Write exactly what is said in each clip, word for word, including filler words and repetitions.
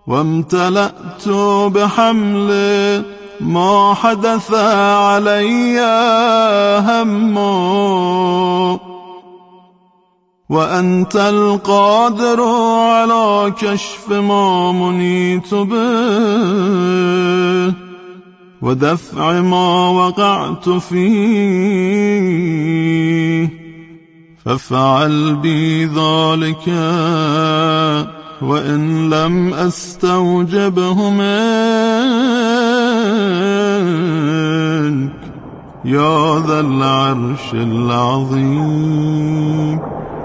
وامتلأت بحمل ما حدث علي هم وأنت القادر على كشف ما منيت به ودفع ما وقعت فيه فافعل بي ذلك وإن لم أستوجبه منك يا ذا العرش العظيم.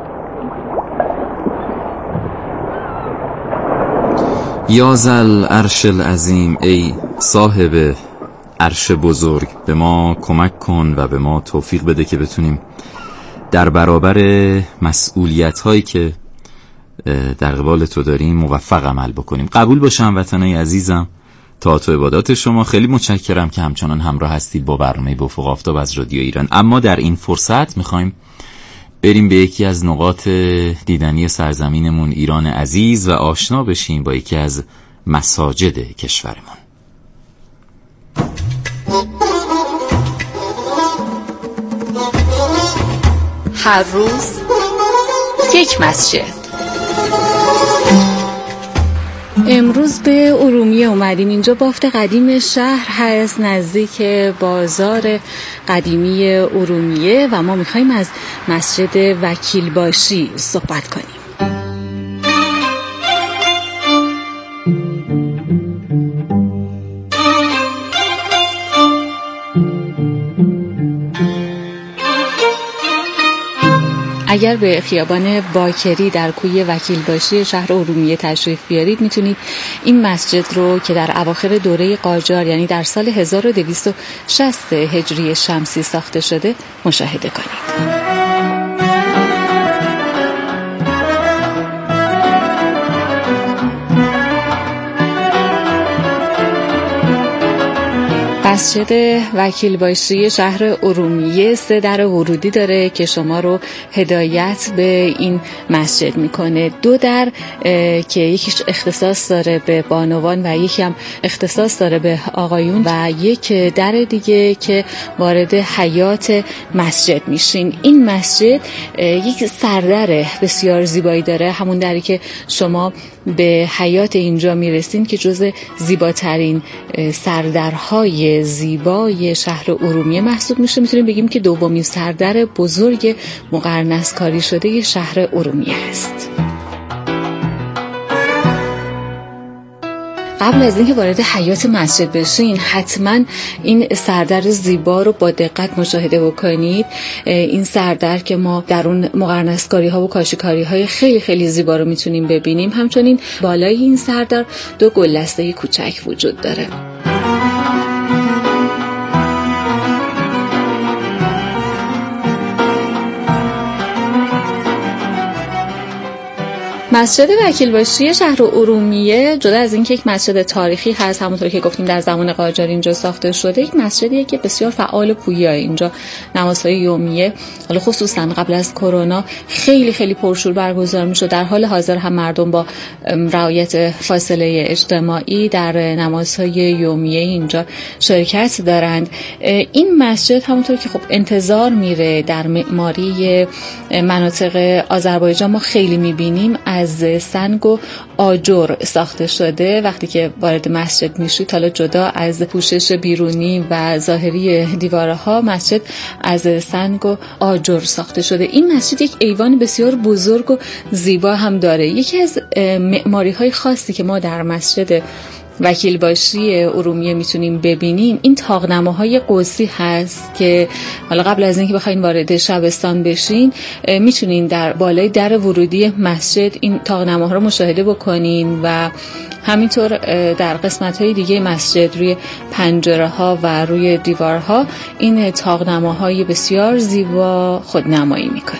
یا ذا العرش العظیم، ای صاحب عرش بزرگ، به ما کمک کن و به ما توفیق بده که بتونیم در برابر مسئولیت هایی که در قبال تو داریم موفق عمل بکنیم. قبول باشم وطنای عزیزم، تا تو عبادات شما. خیلی متشکرم که همچنان همراه هستید با برنامه افق آفتاب از رادیو ایران. اما در این فرصت میخوایم بریم به یکی از نقاط دیدنی سرزمینمون ایران عزیز و آشنا بشیم با یکی از مساجد کشورمون. هر روز یک مسجد. امروز به ارومیه اومدیم. اینجا بافت قدیم شهر هست، نزدیک بازار قدیمی ارومیه و ما میخوایم از مسجد وکیلباشی صحبت کنیم. اگر به خیابان باکری در کوی وکیلباشی شهر ارومیه تشریف بیارید میتونید این مسجد رو که در اواخر دوره قاجار یعنی در سال هزار و دویست و شصت هجری شمسی ساخته شده مشاهده کنید. مسجد وکیلباشی شهر ارومیه سه در ورودی داره که شما رو هدایت به این مسجد میکنه. دو در که یکیش اختصاص داره به بانوان و یکی هم اختصاص داره به آقایون و یک در دیگه که وارد حیات مسجد میشین. این مسجد یک سردر بسیار زیبایی داره، همون دری که شما به حیات اینجا میرسین که جز زیباترین سردرهای زیبای شهر ارومیه محسوب میشه. میتونیم بگیم که دومین سردر بزرگ مقرنس‌کاری شده شهر ارومیه است. قبل از اینکه وارد حیات مسجد بشین حتما این سردر زیبا رو با دقت مشاهده بکنید. این سردر که ما در اون مقرنس‌کاری ها و کاشی‌کاری های خیلی خیلی زیبا رو میتونیم ببینیم. همچنین بالای این سردر دو گلدسته کوچک وجود داره. مسجد وکیلباشی شهر ارومیه جدا از اینکه یک مسجد تاریخی هست، همونطور که گفتیم در زمان قاجار اینجا ساخته شده، یک مسجدیه که بسیار فعال و پویاه. اینجا نمازهای یومیه، حالا خصوصا قبل از کرونا، خیلی خیلی پرشور برگزار میشد. در حال حاضر هم مردم با رعایت فاصله اجتماعی در نمازهای یومیه اینجا شرکت دارند. این مسجد همونطور که خب انتظار میره در معماری مناطق آذربایجان ما خیلی میبینیم، از سنگ و آجر ساخته شده. وقتی که وارد مسجد میشید، حالا جدا از پوشش بیرونی و ظاهری دیوارها، مسجد از سنگ و آجر ساخته شده. این مسجد یک ایوان بسیار بزرگ و زیبا هم داره. یکی از معماری های خاصی که ما در مسجد وکیلباشی ارومیه میتونیم ببینیم این طاق‌نماهای قوسی هست که حالا قبل از اینکه بخواید وارد شبستان بشین میتونین در بالای در ورودی مسجد این طاق‌نماها رو مشاهده بکنین و همینطور در قسمت‌های دیگه مسجد روی پنجره‌ها و روی دیوارها این طاق‌نماهای بسیار زیبا خودنمایی میکنه.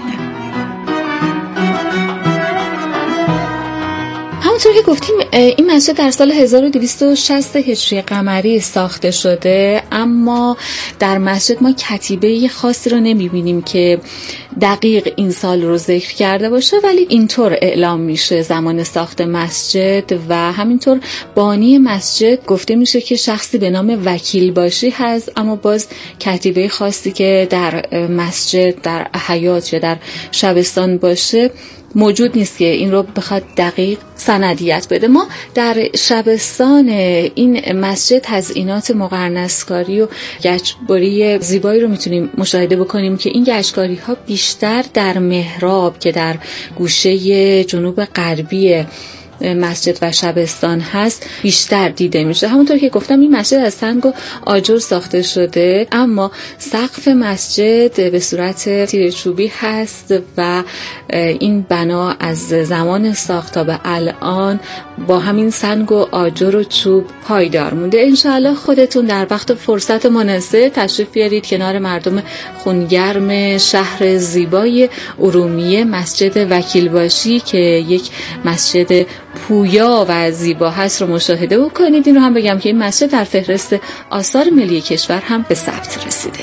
همونطور که گفتیم این مسجد در سال هزار و دویست و شصت هجری قمری ساخته شده، اما در مسجد ما کتیبه خاصی رو نمیبینیم که دقیق این سال رو ذکر کرده باشه، ولی اینطور اعلام میشه زمان ساخت مسجد. و همینطور بانی مسجد گفته میشه که شخصی به نام وکیل باشی هست، اما باز کتیبه خاصی که در مسجد در حیات یا در شبستان باشه موجود نیست که این رو بخواد دقیق سندیت بده. ما در شبستان این مسجد تزئینات مقرنسکاری و گچبری زیبایی رو میتونیم مشاهده بکنیم که این گچکاری ها بیشتر در محراب که در گوشه جنوب غربی مسجد و شبستان هست بیشتر دیده میشه. همونطور که گفتم این مسجد از سنگ و آجر ساخته شده، اما سقف مسجد به صورت تیره چوبی هست و این بنا از زمان ساخت تا به الان با همین سنگ و آجر و چوب پایدار مونده. انشاءالله خودتون در وقت فرصت مناسب تشریف بیارید کنار مردم خونگرم شهر زیبای ارومیه مسجد وکیل باشی که یک مسجد پویا و زیبا هست رو مشاهده بکنید. این رو هم بگم که این مسجد در فهرست آثار ملی کشور هم به ثبت رسیده.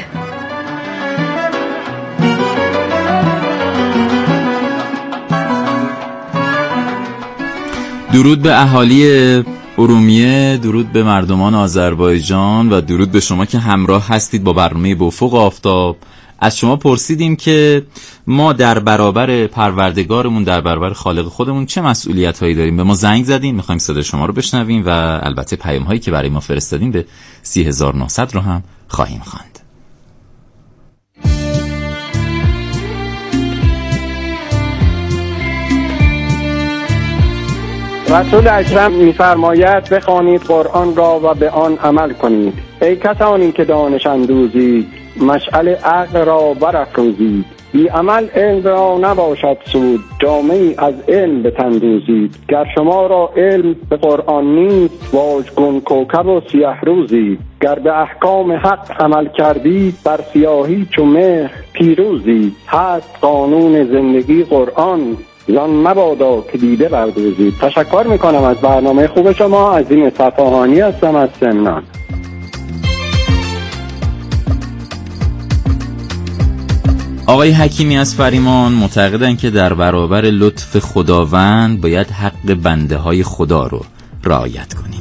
درود به اهالی ارومیه، درود به مردمان آذربایجان و درود به شما که همراه هستید با برنامه به افق آفتاب. از شما پرسیدیم که ما در برابر پروردگارمون، در برابر خالق خودمون چه مسئولیت هایی داریم. به ما زنگ زدیم، میخوایم صدای شما رو بشنویم و البته پیام هایی که برای ما فرستادیم به سی هزار و نهصد رو هم خواهیم خواند. رسول اکرم می‌فرماید بخوانید قرآن را و به آن عمل کنید. ای کسانی که دانش اندوزید، مشعل عقل را برافروزید. بی عمل علم را نباشد سود، جامعی از علم بتندوزید. گر شما را علم به قرآن نیست، واژگون کوکب و سیه روزید. گر به احکام حق عمل کردید، بر سیاهی چو مهر پیروزید. هست قانون زندگی قرآن، زان مبادا که دیده بردوزید. تشکر میکنم از برنامه خوب شما. از این صفاهانی هستم از سمنان. آقای حکیمی از فریمان معتقدن که در برابر لطف خداوند باید حق بنده های خدا رو رعایت کنیم.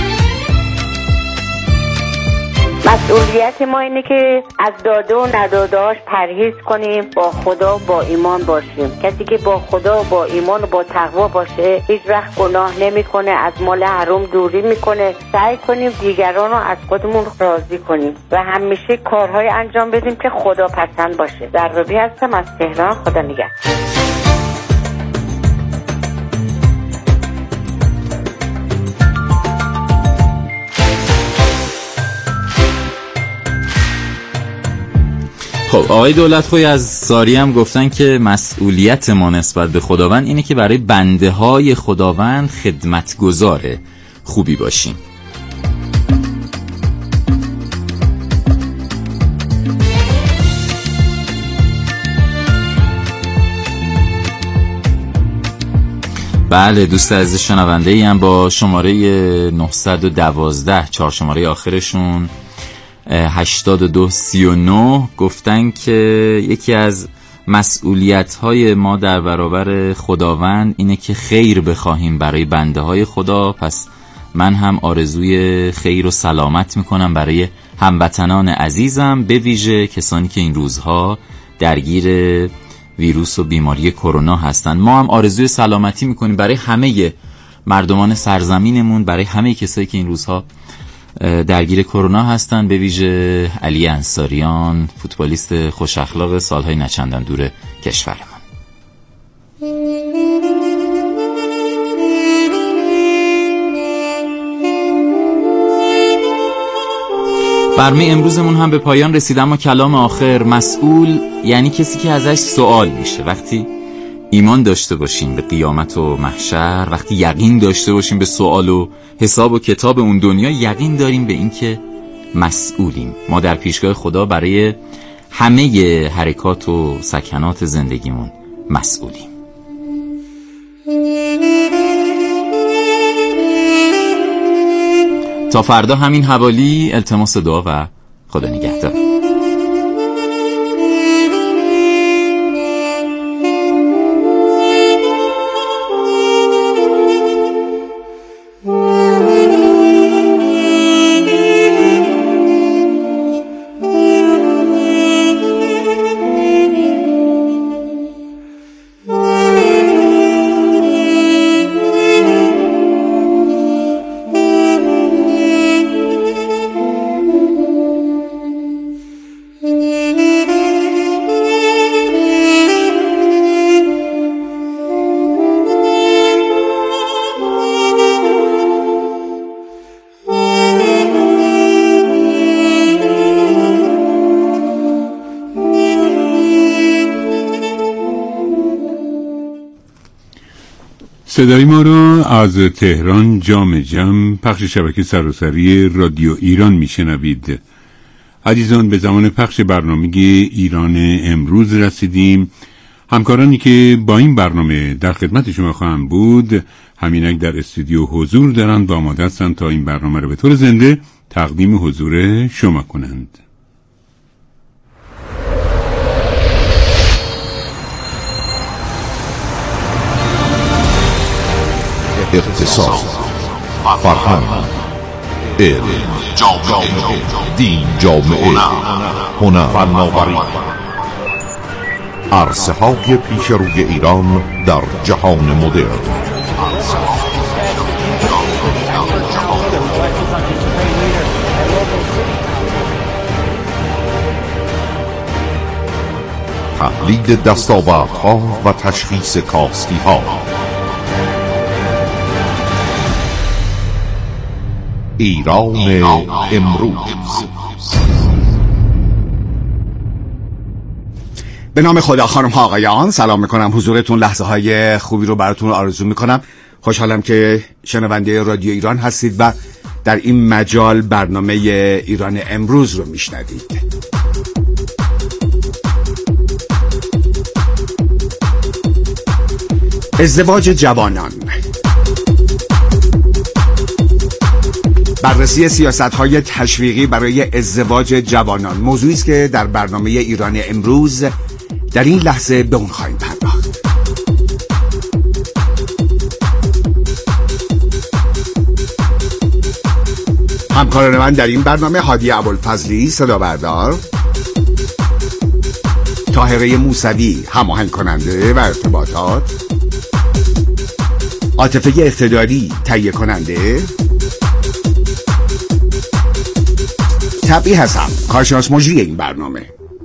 مسئولیت ما اینه که از داده و نداده‌اش پرهیز کنیم، با خدا با ایمان باشیم. کسی که با خدا با ایمان و با تقوا باشه هیچ وقت گناه نمیکنه، از مال حرام دوری میکنه. سعی کنیم دیگران رو از خودمون راضی کنیم و همیشه کارهای انجام بدیم که خدا پسند باشه. ذرابی هستم از تهران. خدا نگهدار. خب آقای دولتخوی از ساری هم گفتن که مسئولیت ما نسبت به خداوند اینه که برای بنده های خداوند خدمتگزار خوبی باشیم. بله دوست عزیز شنونده ای هم با شماره نهصد و دوازده، چهار شماره آخرشون هشتاد و دو سی و نه گفتن که یکی از مسئولیت‌های ما در برابر خداوند اینه که خیر بخواهیم برای بنده های خدا. پس من هم آرزوی خیر و سلامت میکنم برای هموطنان عزیزم، به ویژه کسانی که این روزها درگیر ویروس و بیماری کرونا هستن. ما هم آرزوی سلامتی میکنیم برای همه مردمان سرزمینمون، برای همه کسایی که این روزها درگیر کرونا هستن، به ویژه علی انصاریان، فوتبالیست خوش اخلاق سالهای نچندان دور کشورمان. برنامه امروزمون هم به پایان رسید، اما کلام آخر. مسئول یعنی کسی که ازش سوال میشه. وقتی ایمان داشته باشیم به قیامت و محشر، وقتی یقین داشته باشیم به سوال و حساب و کتاب اون دنیا، یقین داریم به این که مسئولیم. ما در پیشگاه خدا برای همه حرکات و سکنات زندگیمون مسئولیم. تا فردا همین حوالی، التماس دعا و خدا نگهدار. صدای ما را از تهران جام جم پخش شبکه سراسری رادیو ایران میشنوید. عزیزان، به زمان پخش برنامه ایران امروز رسیدیم. همکارانی که با این برنامه در خدمت شما خواهند بود همینک در استودیو حضور دارند و آماده هستند تا این برنامه را به طور زنده تقدیم حضور شما کنند. اقتصاد، فرهنگ، علم، جامعه، دین، جامعه، هنر، فناوری، عرصه های پیش روی ایران در جهان مدرن. تحلیل دستاوردها و تشخیص کاستی ها. ایران امروز. به نام خدا. خانم ها آقایان، سلام میکنم حضورتون. لحظه های خوبی رو براتون آرزو میکنم. خوشحالم که شنونده رادیو ایران هستید و در این مجال برنامه ایران امروز رو میشنوید. ازدواج جوانان، بررسی سیاست‌های تشویقی برای ازدواج جوانان، موضوعی است که در برنامه ایران امروز در این لحظه به اون خواهیم پرداخت. همکاران من در این برنامه هادی ابوالفضلی صدا بردار، طاهره موسوی هماهنگ کننده و ارتباطات، عاطفه اقتداری تهیه کننده، طبعی هستم کارشناس مجری این برنامه.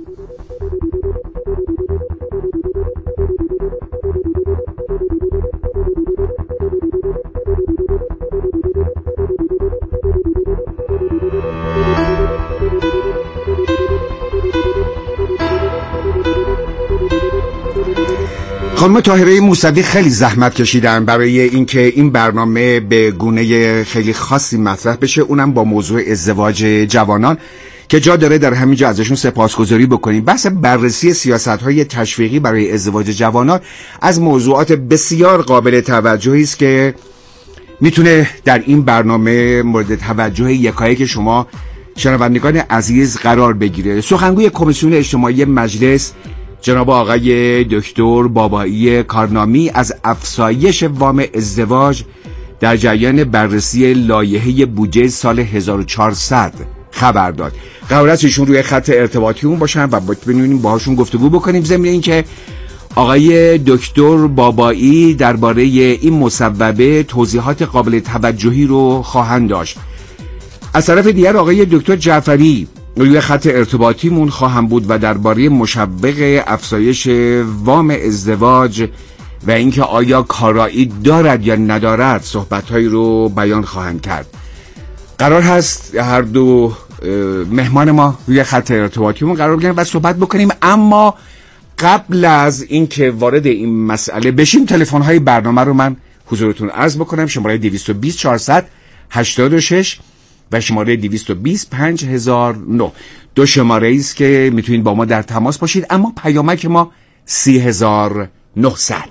خانم طاهره موسوی خیلی زحمت کشیدن برای اینکه این برنامه به گونه خیلی خاصی مطرح بشه، اونم با موضوع ازدواج جوانان که جا داره در همینجا ازشون سپاسگزاری بکنیم. بحث بررسی سیاست‌های تشویقی برای ازدواج جوانان از موضوعات بسیار قابل توجهی است که میتونه در این برنامه مورد توجه یکایک شما شنوندگان عزیز قرار بگیره. سخنگوی کمیسیون اجتماعی مجلس جناب آقای دکتر بابایی کارنامی از افزایش وام ازدواج در جریان بررسی لایحه بودجه سال هزار و چهارصد خبر داد. قرار است ایشون روی خط ارتباطیمون باشن و بتونیم باهاشون گفتگو بکنیم، ضمن اینکه آقای دکتر بابایی درباره این مصوبه توضیحات قابل توجهی رو خواهند داشت. از طرف دیگر آقای دکتر جعفری روی خط ارتباطیمون خواهم بود و درباره مشوق افزایش وام ازدواج و اینکه آیا کارایی دارد یا ندارد صحبت‌هایی رو بیان خواهند کرد. قرار هست هر دو مهمان ما روی خط ارتباطیمون قرار بگیرن و صحبت بکنیم، اما قبل از اینکه وارد این مسئله بشیم تلفن‌های برنامه رو من حضورتون عرض بکنم. شماره دویست و بیست چهارصد هشتاد و شش و شماره دویست و بیست پنج هزار و نه، دو شماره است که میتونید با ما در تماس باشید، اما پیامک ما سی هزار و نهصد.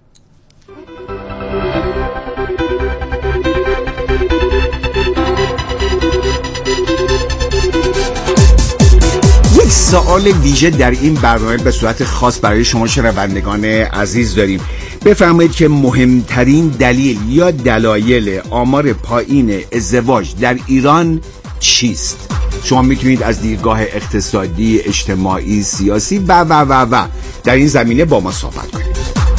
یک سوال ویژه در این برنامه به صورت خاص برای شما شنوندگان عزیز داریم. بفرمایید که مهمترین دلیل یا دلایل آمار پایین ازدواج در ایران چیست؟ شما میتونید از دیدگاه اقتصادی، اجتماعی، سیاسی و و و و در این زمینه با ما صحبت کنید.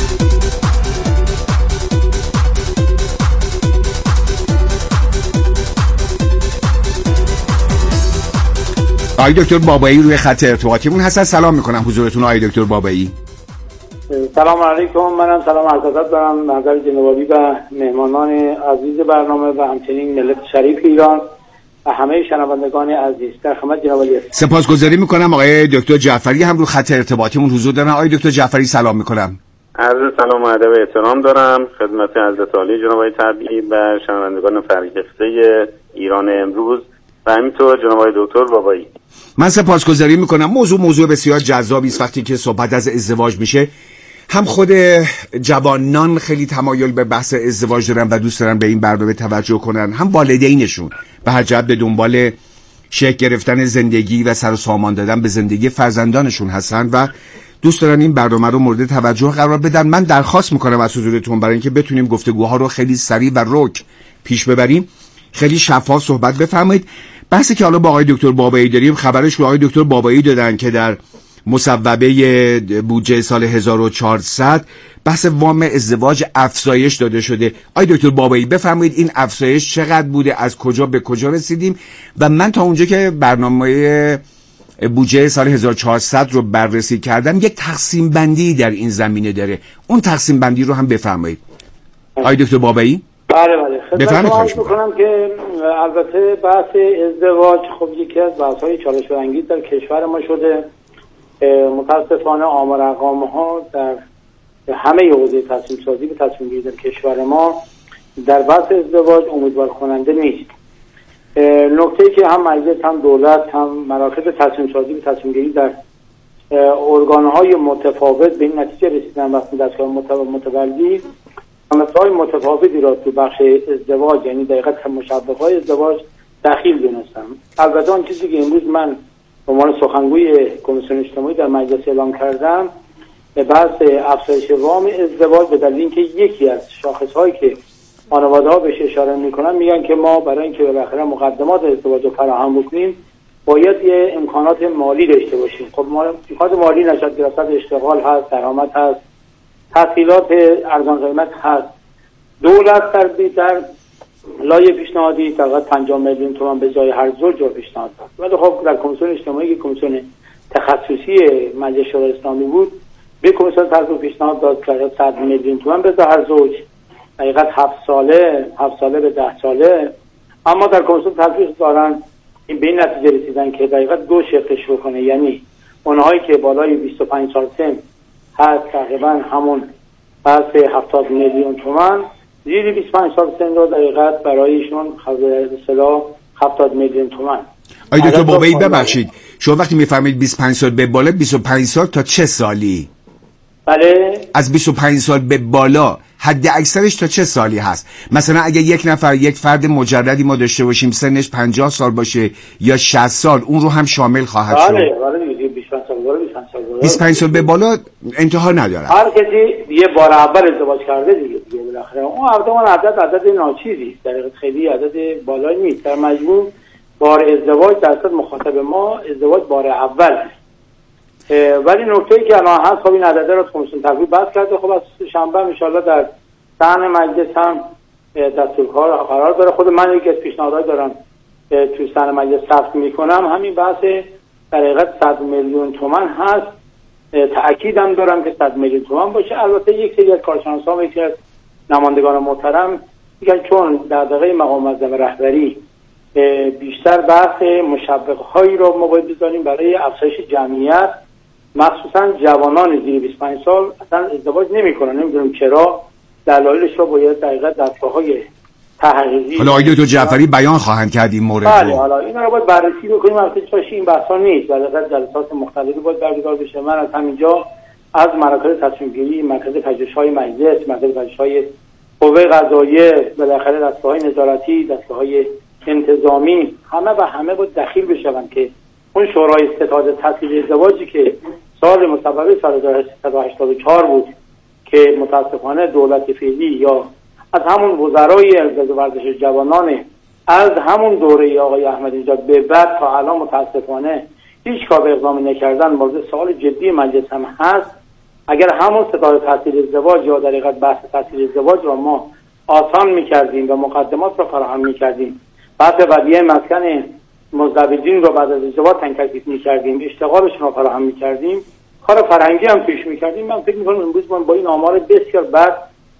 آقای دکتر بابایی روی خط ارتباطیمون هستن. سلام میکنم حضورتون آقای دکتر بابایی. سلام علیکم. منم سلام عرض ادب دارم نظر جنابعالی و مهمانان عزیز برنامه و همچنین ملت شریف ایران و همه شنوندگان عزیز. در خدمت جنابعالی هستم. سپاسگزاری میکنم. آقای دکتر جعفری هم رو خط ارتباطیمون حضور دارن. آقای دکتر جعفری سلام میکنم. عرض سلام و ادب و احترام دارم خدمت حضرت عالی جناب آقای طبیعی و شنوندگان فرهیخته ایران امروز و همینطور جناب آقای دکتر بابایی. من سپاسگزاری میکنم. موضوع موضوع بسیار جذابی است. وقتی که صحبت از ازدواج میشه، هم خود جوانان خیلی تمایل به بحث ازدواج دارن و دوست دارن به این برنامه توجه کنن، هم والدینشون به هر جهت به دنبال شکل گرفتن زندگی و سر و سامان دادن به زندگی فرزندانشون هستن و دوست دارن این برنامه رو مورد توجه قرار بدن. من درخواست میکنم از حضورتون برای اینکه بتونیم گفتگوها رو خیلی سریع و رک پیش ببریم، خیلی شفاف صحبت بفرمایید. بحثی که حالا با آقای دکتر بابایی داریم، خبرش رو آقای دکتر بابایی دادن که در مصوبه بودجه سال هزار و چهارصد بحث وام ازدواج افزایش داده شده. آقای دکتر بابایی بفرمایید این افزایش چقدر بوده، از کجا به کجا رسیدیم؟ و من تا اونجا که برنامه بودجه سال هزار و چهارصد رو بررسی کردم، یک تقسیم بندی در این زمینه داره، اون تقسیم بندی رو هم بفرمایید آقای دکتر بابایی. بله بله خدمت شما عرض می‌کنم که البته بحث ازدواج خب یکی از بحث‌های چالش برانگیز در کشور ما شده. متاسفانه آمار ارقام‌ها در همه حوزه تصمیم سازی به تصمیم گیری در کشور ما در بحث ازدواج امیدوار کننده نیست. نکته‌ای که هم مجلس هم دولت هم مراکز تصمیم سازی به تصمیم گیری در ارگان‌های متفاوت به این نتیجه رسیدن وقتی دستگاه متولی مسائل متفاوتی را تو بخش ازدواج، یعنی دقیقاً مشابه‌های ازدواج داخل دونستم. البته اون چیزی که امروز من به عنوان سخنگوی کمیسیون اجتماعی در مجلس اعلام کردم بحث افزایش وام ازدواج به دلیل اینکه یکی از شاخص‌هایی که خانواده‌ها بهش اشاره می‌کنن میگن که ما برای اینکه بالاخره مقدمات ازدواج رو فراهم بکنیم باید یه امکانات مالی داشته باشیم. خب ما امکانات مالی نشد گرفت، اشتغال هست، درآمد هست، تحصیلات ارزان قیمت هست. دولت در در لایه پیشنهادی تقریبا پنجاه میلیون تومان به جای هر زوج رو پیشنهاد داد. ولی خب در کمیسیون اجتماعی که کمیسیون تخصصی مجلس شورای اسلامی بود، به کمیسیون تحصیل پیشنهاد داد که صد میلیون تومان به هر زوج، حقیقت هفت ساله هفت ساله به ده ساله. اما در کمیسیون تحصیل دارن این به این نتیجه رسیدن که دقیقاً دو شقش بکنه، یعنی اونهایی که بالای بیست و پنج سال سن هست تقریبا همون بحث هفتاد میلیون تومان، زیر بیست و پنج سال سن رو دقیقاً برایشون به اصطلاح هفتاد میلیون تومان. آقای دکتر بابایی ببخشید، شما وقتی میفرمایید بیست و پنج سال به بالا، بیست و پنج سال تا چه سالی؟ بله، از بیست و پنج سال به بالا حد اکثرش تا چه سالی هست؟ مثلا اگه یک نفر، یک فرد مجردی ما داشته باشیم سنش پنجاه سال باشه یا شصت سال، اون رو هم شامل خواهد شد؟ بله بله دیگه بیست و پنج سال بالا، بیست و پنج سال بالا، بیست و پنج سال به بالا انتها نداره. هر کسی یه بار اول ازدواج کرده دیگه دیگه بالاخره اون عدد عدد عدد ناچیزی در حقیقت خیلی عدد بالایی نیست. در مجموع بار ازدواج درصد مخاطب ما ازدواج بار اول. ولی نکته‌ای که الان هست، خب این عدده رو کمیسیون تفویض بحث کرده. خب از شنبه ان شاءالله در صحن مجلس هم دستورکار قرار داره. خود من یکی از پیشنهادات دارم تو صحن مجلس ثبت میکنم، همین بحث در حقیقت صد میلیون تومان هست. تأکیدم دارم که صد میلیون تومان باشه. البته یک سری از کارشناسان و یکی از نمایندگان محترم میگن چون در دقیقه مقام معظم رهبری بیشتر بحث مشوق‌هایی رو ما باید بذاریم برای افزایش جمعیت، مخصوصا جوانان زیر بیست و پنج سال اصلا ازدواج نمی‌کنن. نمی‌دونم چرا، دلایلش رو باید دقیقاً دستگاه‌های تحقیقی حالا آقای دکتر جعفری بیان خواهند کرد این مورد بله رو. حالا اینا رو باید بررسی بکنیم. البته چاشی این بحثا نیست، دقیقاً جلسات مختلفی باید برگزار بشه. من از همینجا از مراکز تصمیم گیری، مرکز پژوهش‌های مجلس، مرکز پژوهش‌های قوه قضاییه، بالاخره دستگاه‌های نظارتی، دستگاه‌های انتظامی، همه و همه باید دخیل بشون که اون شورای ستاد تحصیل ازدواجی که سال مصوبه سال هزار و سیصد و هشتاد و چهار بود که متاسفانه دولت فعلی یا از همون وزرای ارشاد و ورزش جوانان از همون دوره آقای احمدی نژاد به بعد تا الان متاسفانه هیچ کار به اقدام نکردن، مورد سوال جدی مجلس هم هست. اگر همون ستاد تحصیل ازدواج یا در حقیقت بحث تحصیل ازدواج رو ما آسان می‌کردیم و مقدمات رو فراهم می‌کردیم، بعد ودیعه مسکن مزدوجین رو بعد از ازدواج تکلیف می‌کردیم، اشتغالشون رو فراهم می‌کردیم، کار فرهنگی هم پیش می‌کردیم، من فکر می‌کنم امروز ما با این آمار بسیار بد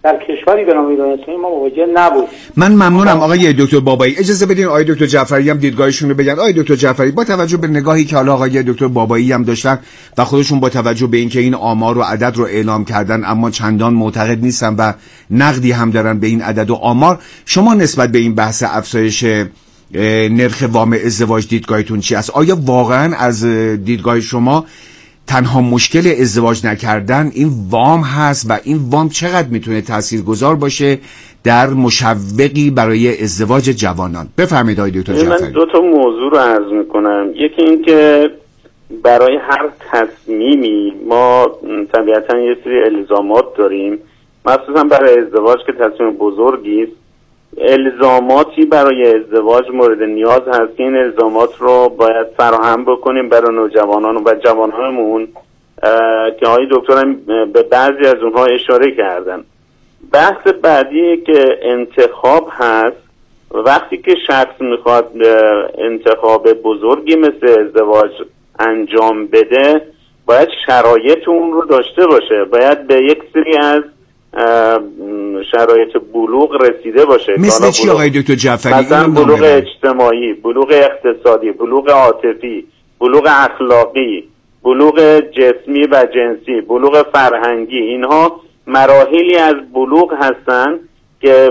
در کشوری به نام ایران اسلامی ما مواجه نبود. من ممنونم آقای دکتر بابایی. اجازه بدین آقای دکتر جعفری هم دیدگاهشون رو بگن. آقای دکتر جعفری، با توجه به نگاهی که حالا آقای دکتر بابایی هم داشتن و خودشون با توجه به اینکه این آمار و عدد رو اعلام کردن اما چندان معتقد نیستن و نقدی هم دارن به این عدد و آمار، شما نسبت به این بحث افزایش نرخ وام ازدواج دیدگاهتون چی است؟ آیا واقعا از دیدگاه شما تنها مشکل ازدواج نکردن این وام هست و این وام چقدر میتونه تاثیرگذار باشه در مشوقی برای ازدواج جوانان؟ بفرمایید آقای دکتر جعفری. من دو تا موضوع رو عرض میکنم. یکی این که برای هر تصمیمی ما طبیعتا یه سری الزامات داریم، مخصوصا برای ازدواج که تصمیم بزرگی است. الزاماتی برای ازدواج مورد نیاز هست که این الزامات رو باید فراهم بکنیم برای نوجوانان و جوانانمون که آقای دکتر هم به بعضی از اونها اشاره کردن. بحث بعدی که انتخاب هست. وقتی که شخص میخواد انتخاب بزرگی مثل ازدواج انجام بده باید شرایط اون رو داشته باشه، باید به یک سری از شرایط بلوغ رسیده باشه. مثل چی آقای دکتر جعفری؟ مثلا بلوغ اجتماعی، بلوغ اقتصادی، بلوغ عاطفی، بلوغ اخلاقی، بلوغ جسمی و جنسی، بلوغ فرهنگی. اینها مراحلی از بلوغ هستند که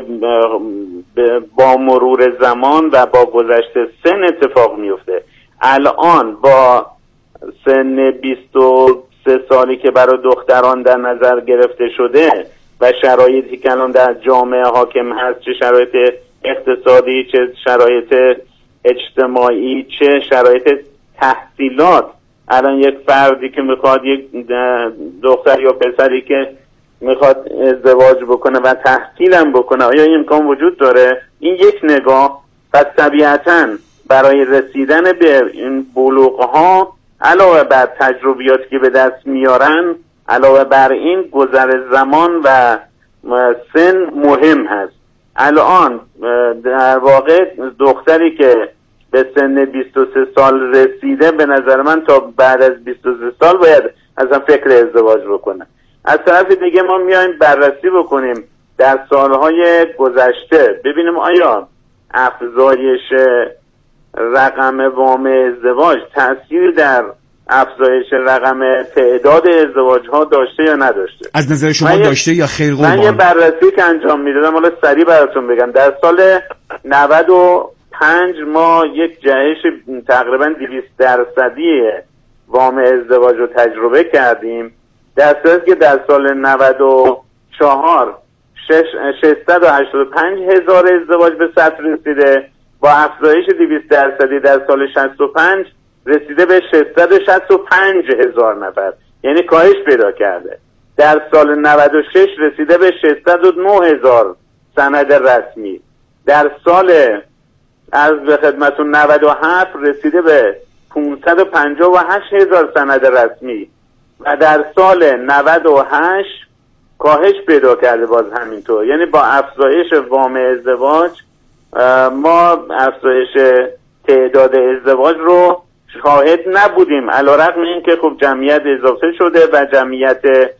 با مرور زمان و با گذشت سن اتفاق میفته. الان با سن بیست و سه سالی که برای دختران در نظر گرفته شده و شرایطی که الان در جامعه حاکم هست، چه شرایط اقتصادی، چه شرایط اجتماعی، چه شرایط تحصیلات، الان یک فردی که میخواد، یک دختر یا پسری که میخواد ازدواج بکنه و تحصیلم بکنه، آیا این امکان وجود داره؟ این یک نگاه. پس طبیعتاً برای رسیدن به این بلوغ علاوه بر تجربیاتی که به دست میارن، علاوه بر این گذر زمان و سن مهم هست. الان در واقع دختری که به سن بیست و سه سال رسیده، به نظر من تا بعد از بیست و سه سال باید اصلا فکر ازدواج بکنه. از طرف دیگه ما میایم بررسی بکنیم در سالهای گذشته، ببینیم آیا افزایش رقم وام ازدواج تأثیر در افزایش رقم تعداد ازدواج ها داشته یا نداشته. از نظر شما داشته یا خیر قربان؟ من یه بررسی که انجام میدادم، حالا سریع براتون بگم. در سال نود و پنج ما یک جهش تقریبا دویست درصدی وام ازدواج رو تجربه کردیم، در صورتی که در سال نود و چهار ششصد و هشتاد و پنج هزار ازدواج به سطح رسیده، با افزایش دویست درصدی در سال شصت و پنج رسیده به ششصد و شصت و پنج هزار نفر، یعنی کاهش پیدا کرده. در سال نود و شش رسیده به ششصد و نه هزار سند رسمی. در سال از به خدمتون نود و هفت رسیده به پانصد و پنجاه و هشت هزار سند رسمی و در سال نود و هشت کاهش پیدا کرده باز همینطور. یعنی با افزایش وام ازدواج ما افزایش تعداد ازدواج رو شاهد نبودیم، علیرغم این که خب جمعیت اضافه شده و جمعیت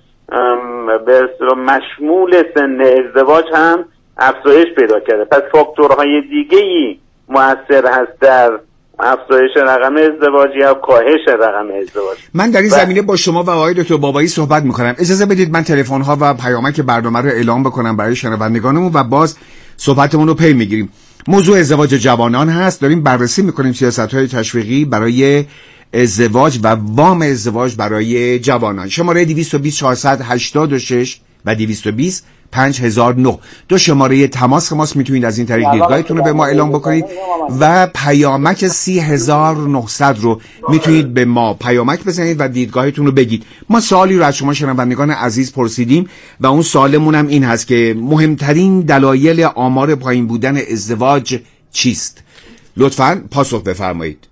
به اصطلاح مشمول سن ازدواج هم افزایش پیدا کرده. پس فاکتورهای دیگه‌ای مؤثر هست در افزایش رقم ازدواج یا کاهش رقم ازدواج. من در این و... زمینه با شما و آقای دکتر بابایی صحبت میکنم. اجازه بدید من تلفن ها و پیامک برنامه رو اعلام بکنم برای شنوندگانمون و باز صحبتمون رو پی میگیریم. موضوع ازدواج جوانان هست. داریم بررسی میکنیم سیاست‌های تشویقی برای ازدواج و وام ازدواج برای جوانان. شماره دویست و بیست چهارصد و هشتاد و شش و دویست و بیست پنج هزار و نه دو شماره تماس خماس میتونید از این طریق دیدگاهتون رو به ما اعلام بکنید و پیامک سی هزار و نهصد رو میتونید به ما پیامک بزنید و دیدگاهتون رو بگید. ما سوالی رو از شما شنوندگان عزیز پرسیدیم و اون سوالمون هم این هست که مهمترین دلایل آمار پایین بودن ازدواج چیست؟ لطفاً پاسخ بفرمایید.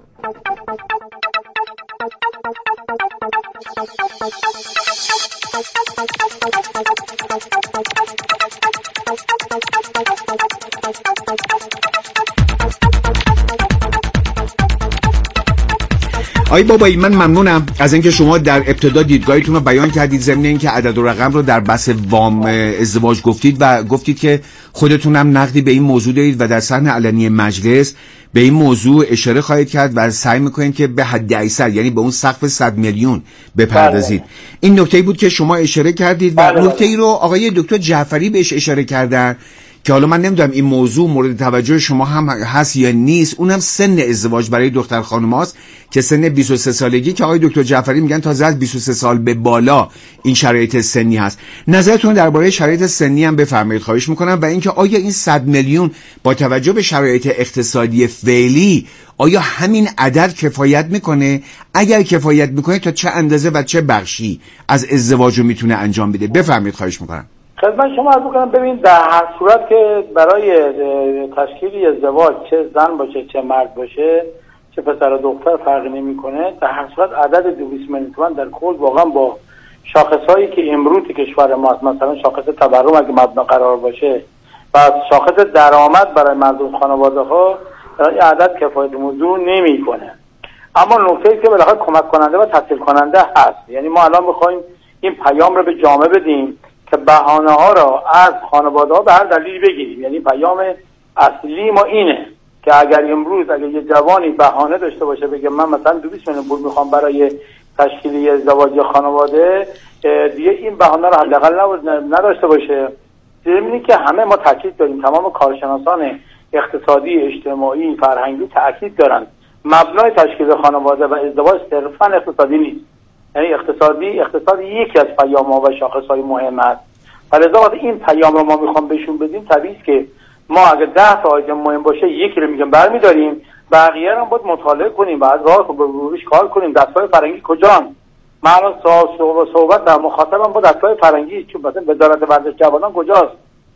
آی بابایی من ممنونم از اینکه شما در ابتدا دیدگاهتون رو بیان کردید، ضمن اینکه عدد و رقم رو در بحث وام ازدواج گفتید و گفتید که خودتون هم نقدی به این موضوع دارید و در صحن علنی مجلس به این موضوع اشاره خواهید کرد و سعی میکنید که به حد اکثر یعنی به اون سقف صد میلیون بپردازید. این نکته‌ای بود که شما اشاره کردید و نکته‌ای رو آقای دکتر جعفری بهش اشاره کردن که حالا من نمیدونم این موضوع مورد توجه شما هم هست یا نیست. اونم سن ازدواج برای دختر خانم‌هاست که سن بیست و سه سالگی که آقای دکتر جعفری میگن تا از بیست و سه سال به بالا این شرایط سنی هست. نظرتون درباره شرایط سنی هم بفرمایید خواهش میکنم و اینکه آیا این صد میلیون با توجه به شرایط اقتصادی فعلی آیا همین عدد کفایت میکنه؟ اگر کفایت میکنه تا چه اندازه و چه بخشی از ازدواج رو میتونه انجام بده؟ بفرمایید خواهش میکنم. خدمت شما عرض می‌کنم ببین در هر صورت که برای تشکیل ازدواج چه زن باشه چه مرد باشه چه پسر و دختر فرقی نمی‌کنه، در هر صورت عدد دویست میلیون تومان در کل واقعا با شاخص‌هایی که امروز کشور ما هست، مثلا شاخص تورم اگه مبنا قرار باشه و شاخص درآمد برای مردم خانواده‌ها، این عدد کفایت موضوع نمی‌کنه. اما نکته‌ای که بالاخره کمک کننده و تسهیل کننده هست، یعنی ما الان می‌خوایم این پیام رو به جامعه بدیم که بهانه ها را از خانواده ها به هر دلیلی بگیریم. یعنی پیام اصلی ما اینه که اگر امروز اگر یه جوانی بهانه داشته باشه بگه من مثلا دویست میلیون پول میخوام برای تشکیل ازدواج یا خانواده، دیگه این بهانه رو حداقل نداشته باشه. ضمنی که همه ما تاکید داریم، تمام کارشناسان اقتصادی، اجتماعی، فرهنگی تاکید دارن مبنای تشکیل خانواده و ازدواج صرفا اقتصادی نیست. یعنی اقتصادی اقتصادی یکی از پیام‌ها و شاخص‌های مهم است. ولذا وقتی این پیام رو ما میخوام بهشون بدیم، طبیعیه که ما اگه ده تا آیتم مهم باشه یکی رو میگم برمی‌داریم، بقیه رو باید مطالعه کنیم، بعد راه رو روش کار کنیم. دستگاه فرهنگی کجان؟ من الان صحبت در مخاطبم با دستگاه فرهنگی، چون مثلا وزارت ورزش جوانان کجاست؟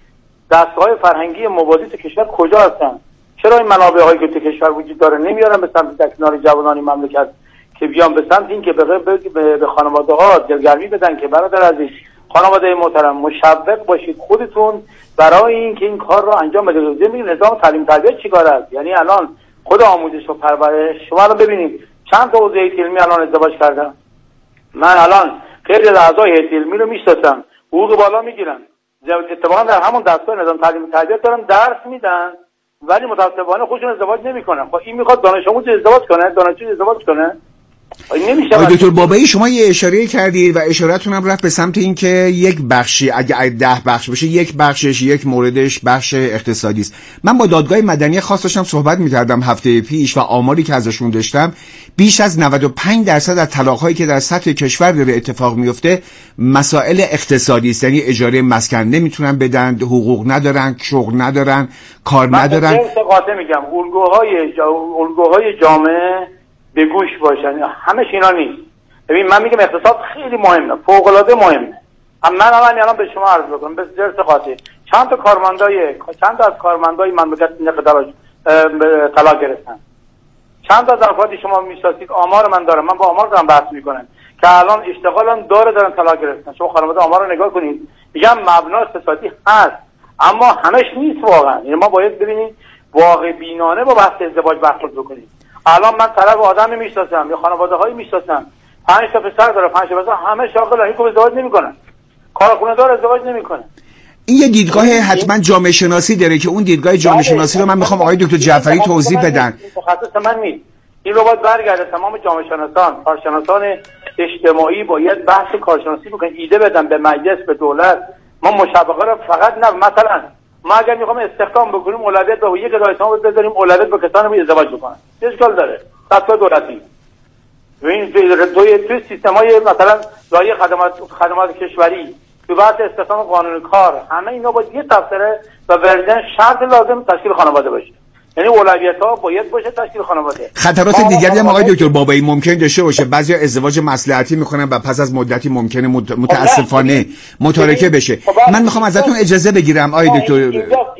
دستگاه فرهنگی موازی تو کشور کجا هستن؟ چرا این منابع‌هایی که تو کشور وجود داره نمیارن به سمت تکنار جوانان مملکت که بیان به سمت این که به, به خانواده ها دلگرمی بدن که برادر عزیز، خانواده محترم، مشوق باشید خودتون برای این که این کار رو انجام بدید. میگن نظام تعلیم تربیت چیکار است؟ یعنی الان خود آموزش و پرورش شما الان ببینید چند تا حوزه علمی الان ازدواج کردن. من الان خیلی از اعضای هیئت علمی رو میشناسم، حقوق بالا میگیرن، اتفاقا در همون دستگاه نظام تعلیم تربیت دارن درس میدن، ولی متاسفانه خودشون ازدواج نمیکنن. خب این میخواد دانش آموز ازدواج کنه، دانشجو ازدواج کنه؟ آقای دکتر بابایی شما یه اشاره کردید و اشارتون هم رفت به سمت این که یک بخشی اگه ده بخش بشه یک بخشش یک موردش بخش اقتصادی است. من با دادگاه مدنی خاص داشتم صحبت می‌کردم هفته پیش و آماری که ازشون داشتم بیش از نود و پنج درصد از طلاق‌هایی که در سطح کشور داره اتفاق میفته مسائل اقتصادی است. یعنی اجاره مسکن نمیتونن بدن، حقوق ندارن، شغل ندارن، کار ندارن. من قاطع میگم الگوهای جا... الگوهای جامعه به گوش باشن، همش اینا نیست. ببین من میگم اقتصاد خیلی مهمه، فوق العاده مهمه. اما من الان الان به شما عرض بکنم به درس قاطع چند تا کارمندای چند تا از کارمندای مملکت نقداش طلاق گرفتن. چند تا از افرادی شما میشناسید، آمار من دارم، من با آمار دارم بحث میکنم که الان اشتغالم داره دارن طلاق گرفتن. شما خانواده آمار رو نگاه کنید، میگم مبنا اقتصادی هست اما همش نیست واقعا. یعنی ما باید ببینیم واقع بینانه با بحث ازدواج برخورد بکنیم. الان من طرف آدمی میشناسم یا خانواده‌هایی میشناسم پنج تا پسر داره، پنج تا پسر همه شاغلن، هیچ ازدواج نمیکنن، کارخونه دار ازدواج نمیکنه. این یه دیدگاه حتما جامعه شناسی داره که اون دیدگاه جامعه شناسی رو من میخوام آقای دکتر جعفری توضیح بدن. متخصص من نیست، این رو باید برگرده تمام جامعه شناسان، کارشناسان اجتماعی باید بحث کارشناسی بکنن، ایده بدن به مجلس، به دولت. ما مشابهه رو فقط نه، مثلا ما اگر میخوام استخدام بکنیم اولویت به یک رایسان بذاریم اولویت به کسانی که ازدواج بکنن، چه اشکال داره؟ دستگاه دولتی این توی توی سیستم‌های مثلا لایحه خدمات خدمات کشوری، تو بحث استخدام قانون کار، همه اینا باید یه تفسیر و ورژن شرط لازم تشکیل خانواده باشه. یعنی اولویت‌ها باید باشه تشکیل خانواده. خطرات دیگری هم آقای دکتر بابایی ممکن داشته باشه. بعضیا ازدواج مصلحتی میکنن و پس از مدتی ممکنه متاسفانه متارکه بشه. من میخوام ازتون اجازه بگیرم آقای دکتر.